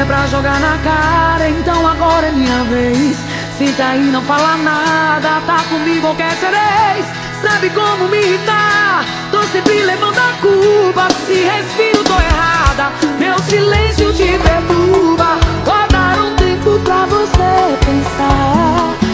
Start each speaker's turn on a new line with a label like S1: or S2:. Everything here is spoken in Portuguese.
S1: pra jogar na cara, então agora é minha vez. Senta aí, não fala nada, tá comigo ou quer ser ex? Sabe como me irritar? Tô sempre levando a culpa. Se respiro, tô errada. Meu silêncio te perturba. Vou dar um tempo pra você pensar.